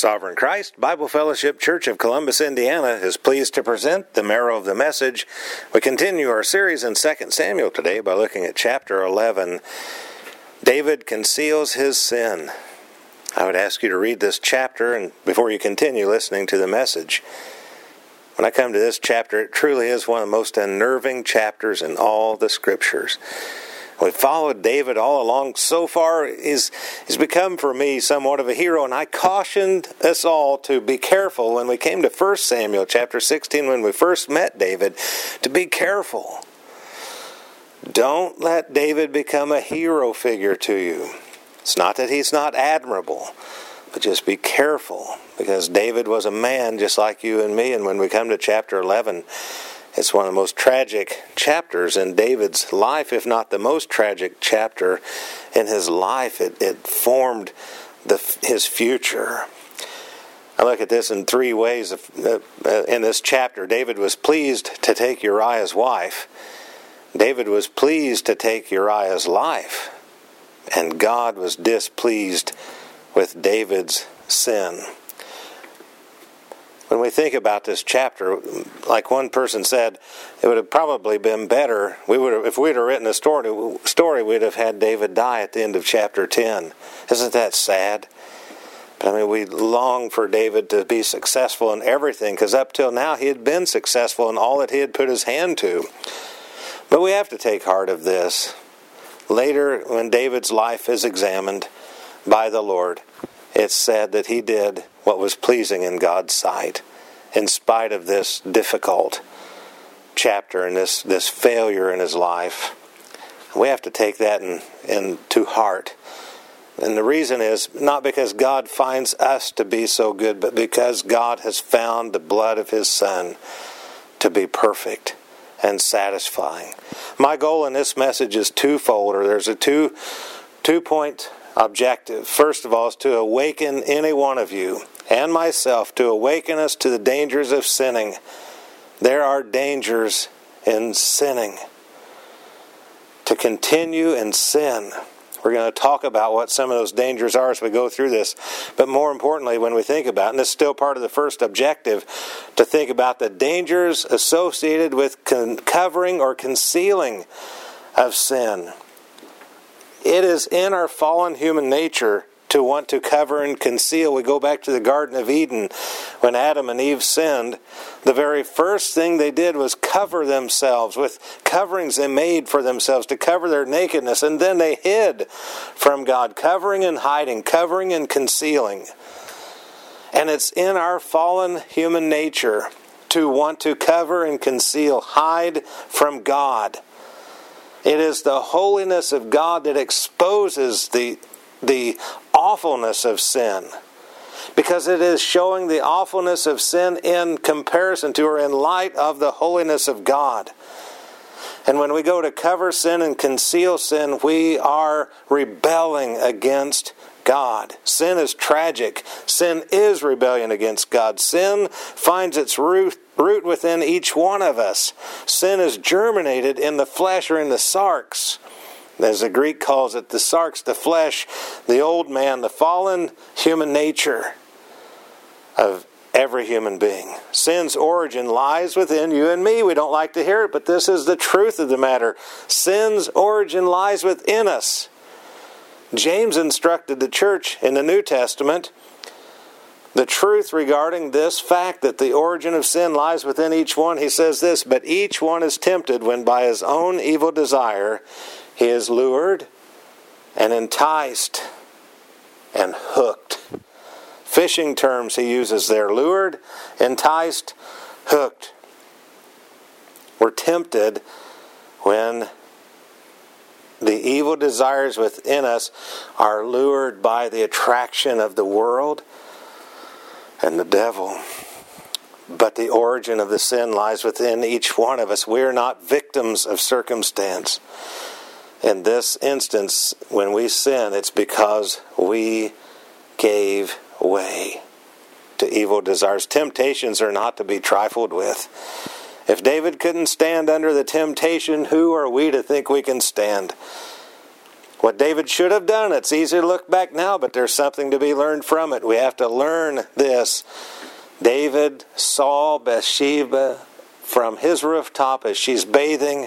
Sovereign Christ Bible Fellowship Church of Columbus, Indiana is pleased to present the Marrow of the Message. We continue our series in 2 Samuel today by looking at chapter 11. David conceals his sin. I would ask you to read this chapter and before you continue listening to the message. When I come to this chapter, it truly is one of the most unnerving chapters in all the Scriptures. We followed David all along. So far, he's become for me somewhat of a hero, and I cautioned us all to be careful when we came to 1 Samuel chapter 16, when we first met David, to be careful. Don't let David become a hero figure to you. It's not that he's not admirable, but just be careful, because David was a man just like you and me, and when we come to chapter 11, it's one of the most tragic chapters in David's life, if not the most tragic chapter in his life. It formed his future. I look at this in three ways. In this chapter, David was pleased to take Uriah's wife. David was pleased to take Uriah's life. And God was displeased with David's sin. When we think about this chapter, like one person said, it would have probably been better. If we'd have written a story, we'd have had David die at the end of chapter 10. Isn't that sad? But I mean, we long for David to be successful in everything, because up till now he had been successful in all that he had put his hand to. But we have to take heart of this. Later, when David's life is examined by the Lord, it's said that he did what was pleasing in God's sight, in spite of this difficult chapter and this failure in his life. We have to take that into heart. And the reason is not because God finds us to be so good, but because God has found the blood of His Son to be perfect and satisfying. My goal in this message is twofold, or there's a two-point objective. First of all, is to awaken any one of you and myself, to awaken us to the dangers of sinning. There are dangers in sinning. To continue in sin. We're going to talk about what some of those dangers are as we go through this. But more importantly, when we think about, and this is still part of the first objective, to think about the dangers associated with covering or concealing of sin. It is in our fallen human nature to want to cover and conceal. We go back to the Garden of Eden when Adam and Eve sinned. The very first thing they did was cover themselves with coverings they made for themselves to cover their nakedness, and then they hid from God, covering and hiding, covering and concealing. And it's in our fallen human nature to want to cover and conceal, hide from God. It is the holiness of God that exposes the awfulness of sin, because it is showing the awfulness of sin in comparison to, or in light of, the holiness of God. And when we go to cover sin and conceal sin, we are rebelling against God. Sin is tragic. Sin is rebellion against God. Sin finds its root within each one of us. Sin is germinated in the flesh, or in the sarx. As the Greek calls it, the sarx, the flesh, the old man, the fallen human nature of every human being. Sin's origin lies within you and me. We don't like to hear it, but this is the truth of the matter. Sin's origin lies within us. James instructed the church in the New Testament the truth regarding this fact that the origin of sin lies within each one. He says this, "But each one is tempted when by his own evil desire he is lured and enticed and hooked." Fishing terms he uses there: lured, enticed, hooked. We're tempted when the evil desires within us are lured by the attraction of the world and the devil. But the origin of the sin lies within each one of us. We are not victims of circumstance. In this instance, when we sin, it's because we gave way to evil desires. Temptations are not to be trifled with. If David couldn't stand under the temptation, who are we to think we can stand? What David should have done, it's easy to look back now, but there's something to be learned from it. We have to learn this. David saw Bathsheba from his rooftop as she's bathing,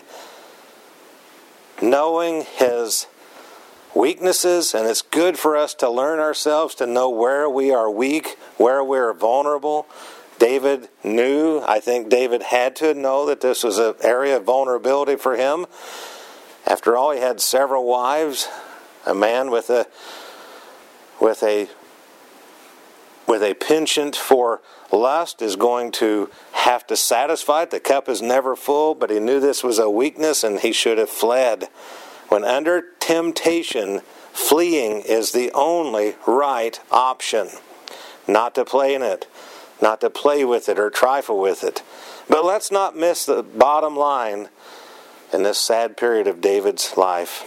knowing his weaknesses, and it's good for us to learn ourselves, to know where we are weak, where we are vulnerable. David knew, I think David had to know that this was an area of vulnerability for him. After all, he had several wives. A man with a penchant for lust is going to have to satisfy it. The cup is never full, but he knew this was a weakness and he should have fled. When under temptation, fleeing is the only right option. Not to play in it, not to play with it or trifle with it. But let's not miss the bottom line in this sad period of David's life.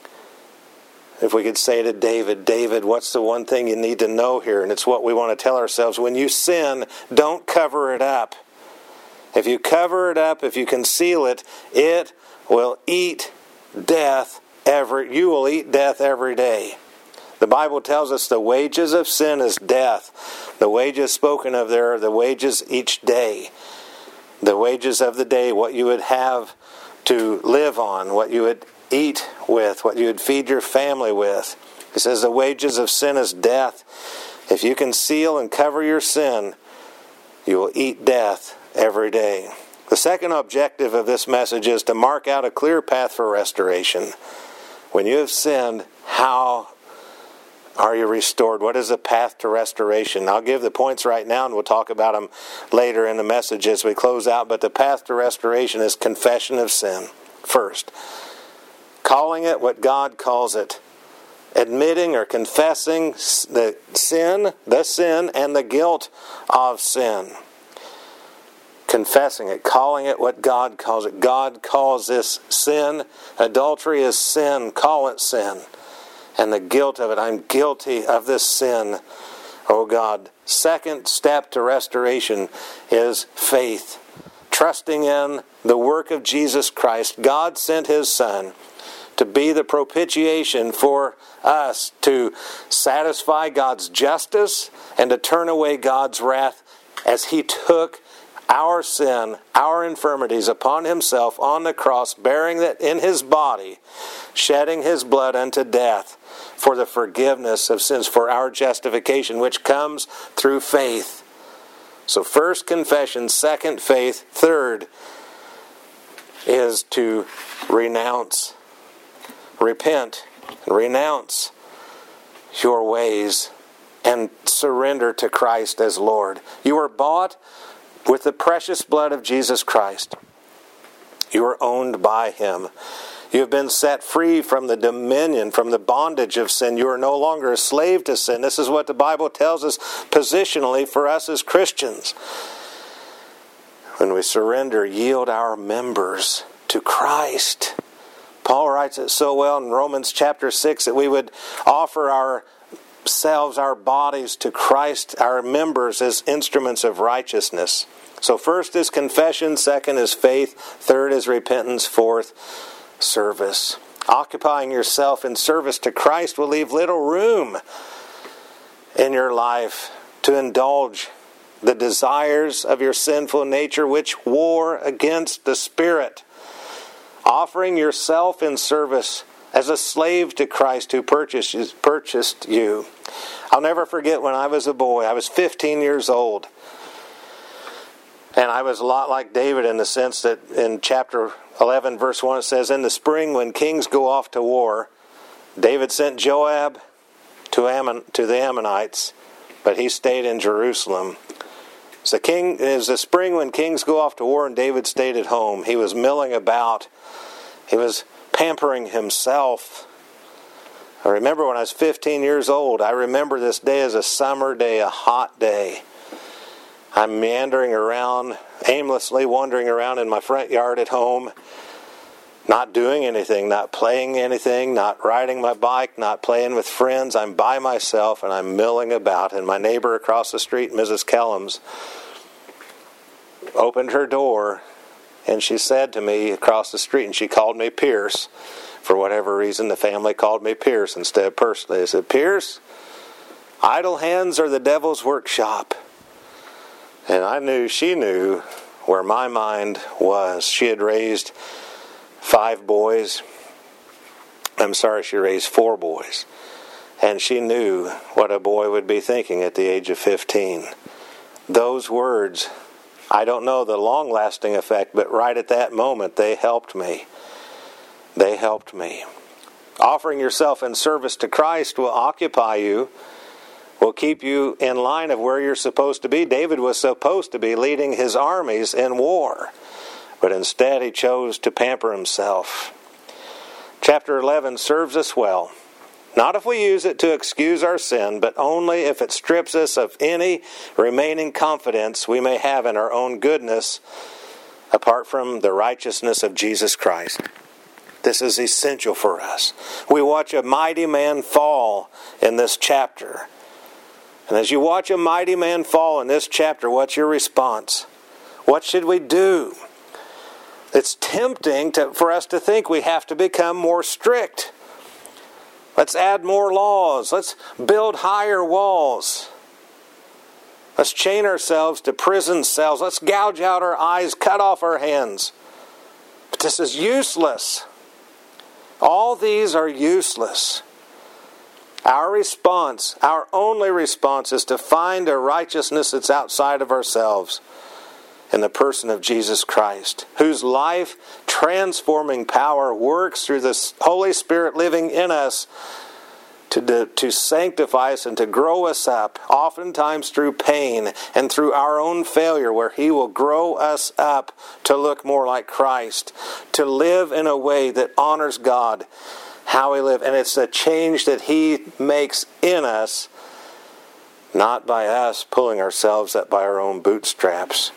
If we could say to David, David, what's the one thing you need to know here? And it's what we want to tell ourselves. When you sin, don't cover it up. If you cover it up, if you conceal it, it will eat death you will eat death every day. The Bible tells us the wages of sin is death. The wages spoken of there are the wages each day. The wages of the day, what you would have to live on, what you would eat with, what you would feed your family with. He says the wages of sin is death. If you conceal and cover your sin, you will eat death every day. The second objective of this message is to mark out a clear path for restoration. When you have sinned, how are you restored? What is the path to restoration? I'll give the points right now and we'll talk about them later in the message as we close out. But the path to restoration is confession of sin. First, calling it what God calls it. Admitting or confessing the sin and the guilt of sin. Confessing it, calling it what God calls it. God calls this sin. Adultery is sin. Call it sin. And the guilt of it. I'm guilty of this sin, oh God. Second step to restoration is faith. Trusting in the work of Jesus Christ. God sent His Son to be the propitiation for us, to satisfy God's justice and to turn away God's wrath as He took our sin, our infirmities upon Himself on the cross, bearing that in His body, shedding His blood unto death for the forgiveness of sins, for our justification, which comes through faith. So first, confession. Second, faith. Third is to renounce. Repent and renounce your ways and surrender to Christ as Lord. You are bought with the precious blood of Jesus Christ. You are owned by Him. You have been set free from the dominion, from the bondage of sin. You are no longer a slave to sin. This is what the Bible tells us positionally for us as Christians. When we surrender, yield our members to Christ. Paul writes it so well in Romans chapter 6 that we would offer ourselves, our bodies to Christ, our members as instruments of righteousness. So first is confession, second is faith, third is repentance, fourth, service. Occupying yourself in service to Christ will leave little room in your life to indulge the desires of your sinful nature which war against the Spirit. Offering yourself in service as a slave to Christ who purchased you. I'll never forget when I was a boy. I was 15 years old. And I was a lot like David in the sense that in chapter 11, verse 1, it says, in the spring when kings go off to war, David sent Joab to the Ammonites, but he stayed in Jerusalem. So it was the spring when kings go off to war and David stayed at home. He was milling about. He was pampering himself. I remember when I was 15 years old, I remember this day as a summer day, a hot day. I'm meandering around, aimlessly wandering around in my front yard at home, not doing anything, not playing anything, not riding my bike, not playing with friends. I'm by myself and I'm milling about. And my neighbor across the street, Mrs. Kellums, opened her door and she said to me across the street, and she called me Pierce, For whatever reason, the family called me Pierce instead of Persley. They said, Pierce, idle hands are the devil's workshop. And I knew she knew where my mind was. She had raised 5 boys. She raised 4 boys. And she knew what a boy would be thinking at the age of 15. Those words, I don't know the long-lasting effect, but right at that moment, they helped me. They helped me. Offering yourself in service to Christ will occupy you, will keep you in line of where you're supposed to be. David was supposed to be leading his armies in war, but instead he chose to pamper himself. Chapter 11 serves us well. Not if we use it to excuse our sin, but only if it strips us of any remaining confidence we may have in our own goodness, apart from the righteousness of Jesus Christ. This is essential for us. We watch a mighty man fall in this chapter. And as you watch a mighty man fall in this chapter, what's your response? What should we do? It's tempting for us to think we have to become more strict. Let's add more laws. Let's build higher walls. Let's chain ourselves to prison cells. Let's gouge out our eyes, cut off our hands. But this is useless. All these are useless. Our response, our only response, is to find a righteousness that's outside of ourselves in the person of Jesus Christ, whose life-transforming power works through the Holy Spirit living in us to sanctify us and to grow us up, oftentimes through pain and through our own failure, where He will grow us up to look more like Christ, to live in a way that honors God, how we live. And it's a change that He makes in us, not by us pulling ourselves up by our own bootstraps.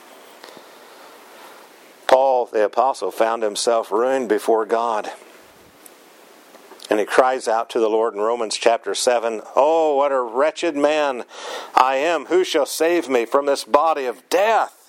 Paul, the apostle, found himself ruined before God. And he cries out to the Lord in Romans chapter 7, "Oh, what a wretched man I am! Who shall save me from this body of death?"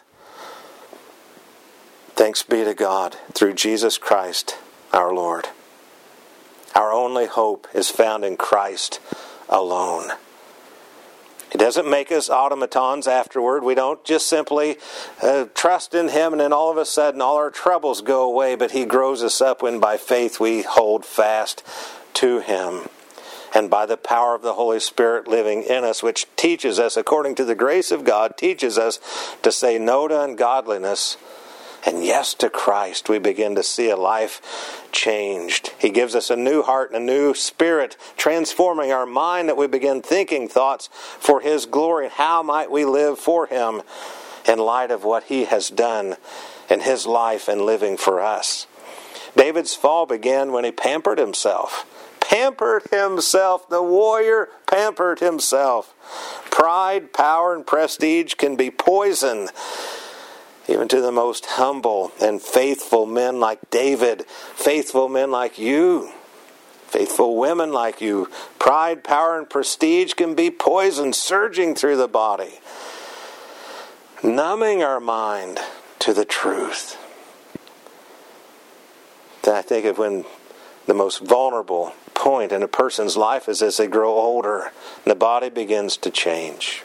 Thanks be to God through Jesus Christ our Lord. Our only hope is found in Christ alone. He doesn't make us automatons afterward. We don't just simply trust in Him and then all of a sudden all our troubles go away, but He grows us up when by faith we hold fast to Him. And by the power of the Holy Spirit living in us, which teaches us, according to the grace of God, teaches us to say no to ungodliness and yes to Christ, we begin to see a life changed. He gives us a new heart and a new spirit, transforming our mind that we begin thinking thoughts for His glory. And how might we live for Him in light of what He has done in His life and living for us? David's fall began when he pampered himself. Pampered himself. The warrior pampered himself. Pride, power, and prestige can be poison, even to the most humble and faithful men like David, faithful men like you, faithful women like you. Pride, power, and prestige can be poison, surging through the body, numbing our mind to the truth. I think of when the most vulnerable point in a person's life is as they grow older and the body begins to change.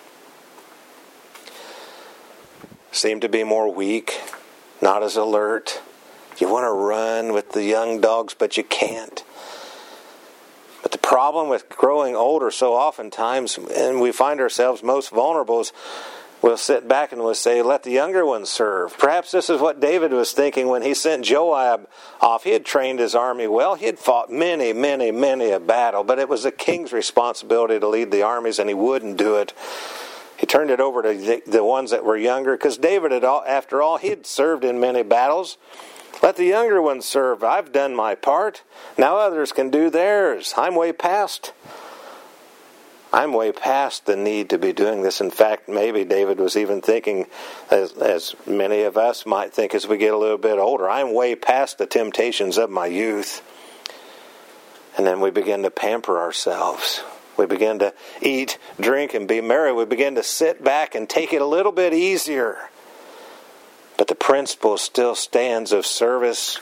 Seem to be more weak, not as alert. You want to run with the young dogs, but you can't. But the problem with growing older so oftentimes, and we find ourselves most vulnerable, is we'll sit back and we'll say, let the younger ones serve. Perhaps this is what David was thinking when he sent Joab off. He had trained his army well. He had fought many a battle, but it was the king's responsibility to lead the armies, and he wouldn't do it. He turned it over to the ones that were younger, because David, after all, he had served in many battles. Let the younger ones serve. I've done my part. Now others can do theirs. I'm way past the need to be doing this. In fact, maybe David was even thinking, as many of us might think as we get a little bit older, I'm way past the temptations of my youth. And then we begin to pamper ourselves. We begin to eat, drink, and be merry. We begin to sit back and take it a little bit easier. But the principle still stands of service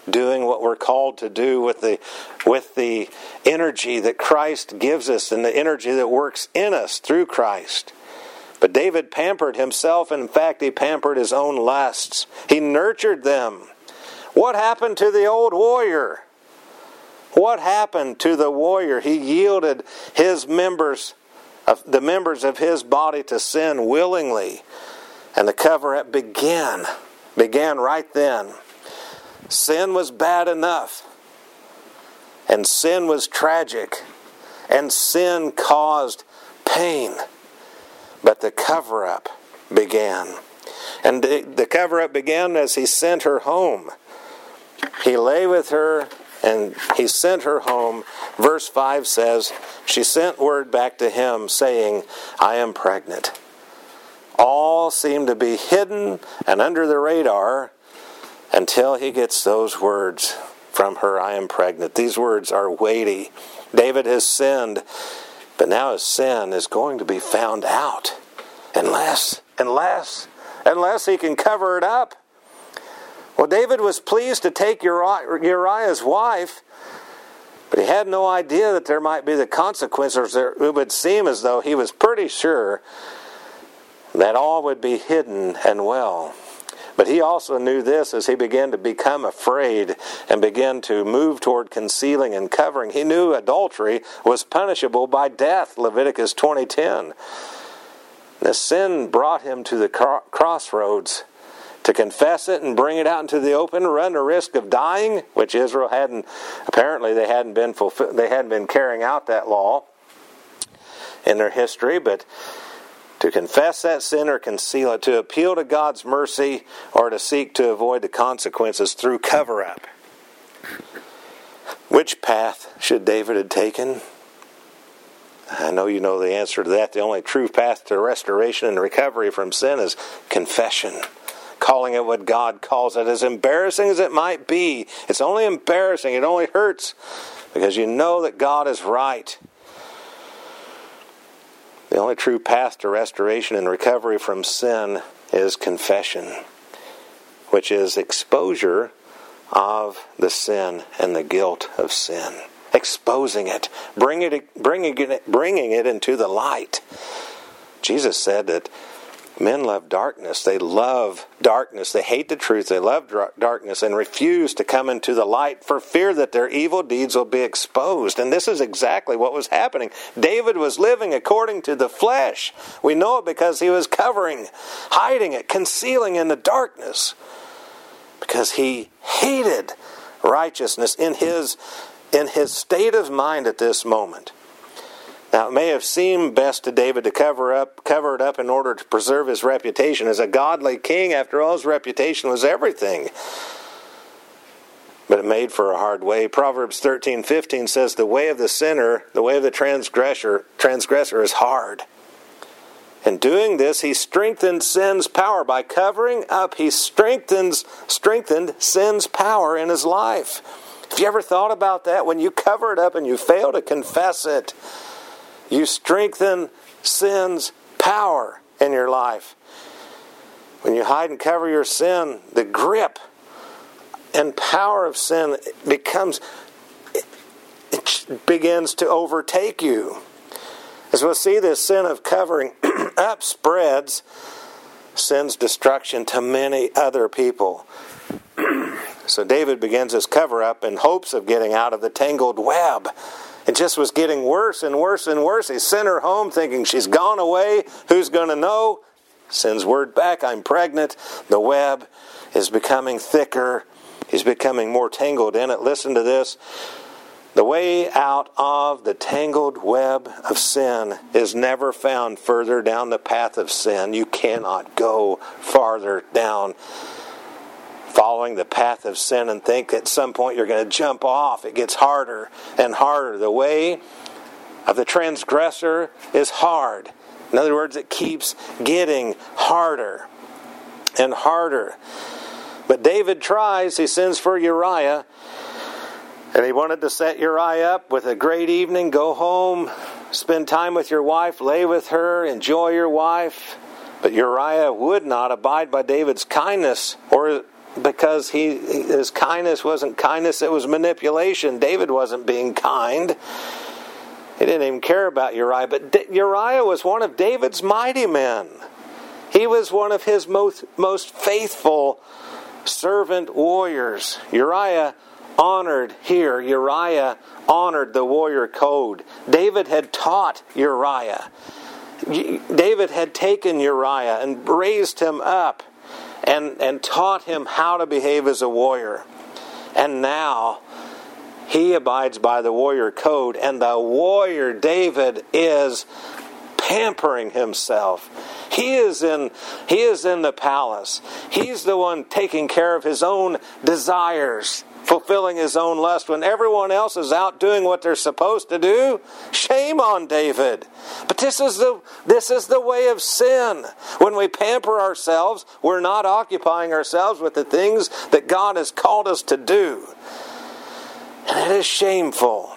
doing what we're called to do with the energy that Christ gives us and the energy that works in us through Christ. But David pampered himself. In fact, he pampered his own lusts. He nurtured them. What happened to the old warrior? What happened to the warrior? He yielded the members of his body to sin willingly. And the cover-up began right then. Sin was bad enough. And sin was tragic. And sin caused pain. But the cover-up began. And the cover-up began as he sent her home. He lay with her and he sent her home. Verse 5 says, she sent word back to him saying, I am pregnant. All seemed to be hidden and under the radar until he gets those words from her, I am pregnant. These words are weighty. David has sinned, but now his sin is going to be found out unless he can cover it up. Well, David was pleased to take Uriah's wife, but he had no idea that there might be the consequences. It would seem as though he was pretty sure that all would be hidden and well. But he also knew this as he began to become afraid and began to move toward concealing and covering. He knew adultery was punishable by death, Leviticus 20:10. The sin brought him to the crossroads to confess it and bring it out into the open, run the risk of dying, which Israel hadn't been carrying out that law in their history, but to confess that sin or conceal it, to appeal to God's mercy, or to seek to avoid the consequences through cover-up. Which path should David have taken? I know you know the answer to that. The only true path to restoration and recovery from sin is confession. Calling it what God calls it. As embarrassing as it might be, it's only embarrassing. It only hurts because you know that God is right. The only true path to restoration and recovery from sin is confession, which is exposure of the sin and the guilt of sin. Exposing it, bringing it into the light. Jesus said that men love darkness. They love darkness. They hate the truth. They love darkness and refuse to come into the light for fear that their evil deeds will be exposed. And this is exactly what was happening. David was living according to the flesh. We know it because he was covering, hiding it, concealing in the darkness. Because he hated righteousness in his state of mind at this moment. Now, it may have seemed best to David to cover it up in order to preserve his reputation as a godly king. After all, his reputation was everything. But it made for a hard way. Proverbs 13:15 says, the way of the sinner, the way of the transgressor is hard. In doing this, he strengthened sin's power. By covering up, he strengthened sin's power in his life. Have you ever thought about that? When you cover it up and you fail to confess it, you strengthen sin's power in your life. When you hide and cover your sin, the grip and power of sin begins to overtake you. As we'll see, this sin of covering up spreads sin's destruction to many other people. So David begins his cover-up in hopes of getting out of the tangled web. It just was getting worse and worse and worse. He sent her home thinking she's gone away. Who's going to know? Sends word back, I'm pregnant. The web is becoming thicker. He's becoming more tangled in it. Listen to this. The way out of the tangled web of sin is never found further down the path of sin. You cannot go farther down following the path of sin and think at some point you're going to jump off. It gets harder and harder. The way of the transgressor is hard. In other words, it keeps getting harder and harder. But David tries. He sends for Uriah. And he wanted to set Uriah up with a great evening. Go home, spend time with your wife, lay with her, enjoy your wife. But Uriah would not abide by David's kindness or because his kindness wasn't kindness, it was manipulation. David wasn't being kind. He didn't even care about Uriah. But Uriah was one of David's mighty men. He was one of his most faithful servant warriors. Uriah honored the warrior code. David had taught Uriah. David had taken Uriah and raised him up and taught him how to behave as a warrior. And now he abides by the warrior code, and the warrior David is pampering himself. He is in the palace. He's the one taking care of his own desires, fulfilling his own lust when everyone else is out doing what they're supposed to do. Shame on David. But this is the way of sin. When we pamper ourselves, we're not occupying ourselves with the things that God has called us to do. And it is shameful.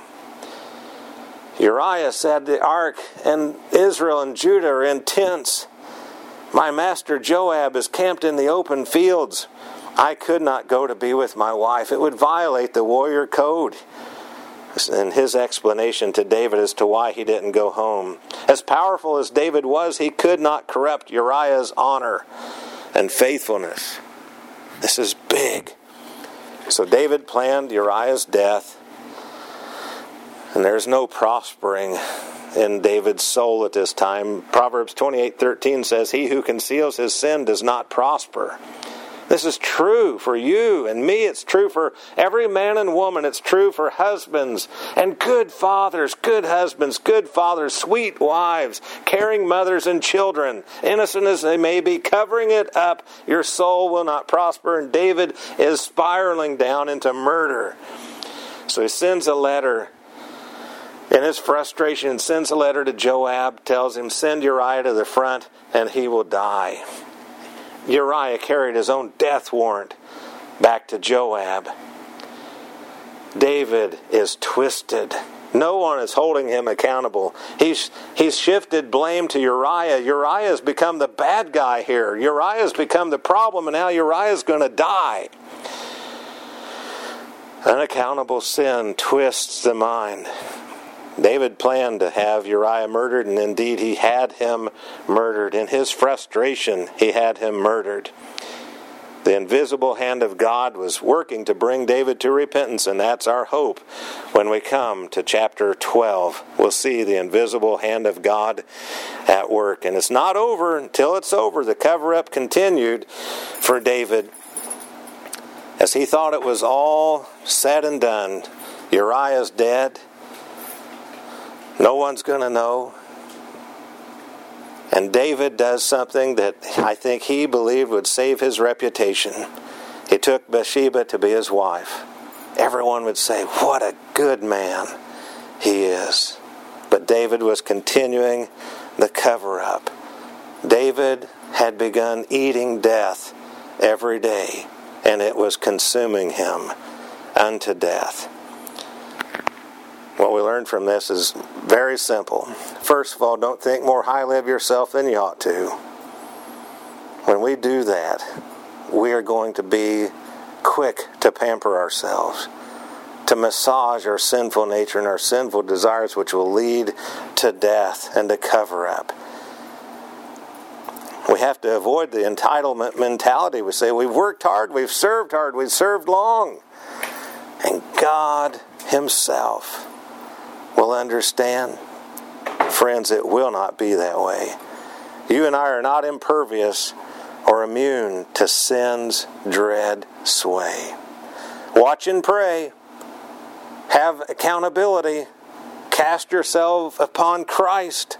Uriah said, the ark and Israel and Judah are in tents. My master Joab is camped in the open fields. I could not go to be with my wife. It would violate the warrior code. And his explanation to David as to why he didn't go home. As powerful as David was, he could not corrupt Uriah's honor and faithfulness. This is big. So David planned Uriah's death. And there's no prospering in David's soul at this time. Proverbs 28:13 says, he who conceals his sin does not prosper. This is true for you and me. It's true for every man and woman. It's true for husbands and good fathers, good husbands, good fathers, sweet wives, caring mothers and children. Innocent as they may be, covering it up, your soul will not prosper. And David is spiraling down into murder. So he sends a letter. In his frustration, sends a letter to Joab, tells him, send Uriah to the front and he will die. Uriah carried his own death warrant back to Joab. David is twisted. No one is holding him accountable. He's shifted blame to Uriah. Uriah has become the bad guy here. Uriah has become the problem, and now Uriah is going to die. Unaccountable sin twists the mind. David planned to have Uriah murdered, and indeed he had him murdered. In his frustration, he had him murdered. The invisible hand of God was working to bring David to repentance, and that's our hope. When we come to chapter 12, we'll see the invisible hand of God at work. And it's not over until it's over. The cover-up continued for David. As he thought it was all said and done, Uriah's dead. No one's going to know. And David does something that I think he believed would save his reputation. He took Bathsheba to be his wife. Everyone would say, what a good man he is. But David was continuing the cover-up. David had begun eating death every day, and it was consuming him unto death. What we learned from this is very simple. First of all, don't think more highly of yourself than you ought to. When we do that, we are going to be quick to pamper ourselves, to massage our sinful nature and our sinful desires, which will lead to death and to cover up. We have to avoid the entitlement mentality. We say, we've worked hard, we've served long. And God Himself will understand. Friends, it will not be that way. You and I are not impervious or immune to sin's dread sway. Watch and pray. Have accountability. Cast yourself upon Christ.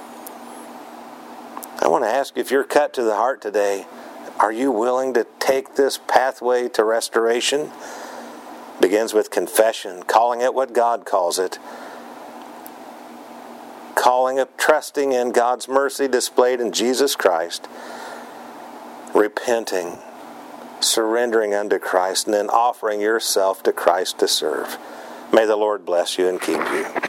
I want to ask you, if you're cut to the heart today, are you willing to take this pathway to restoration? It begins with confession, calling it what God calls it. Calling it, trusting in God's mercy displayed in Jesus Christ. Repenting, surrendering unto Christ, and then offering yourself to Christ to serve. May the Lord bless you and keep you.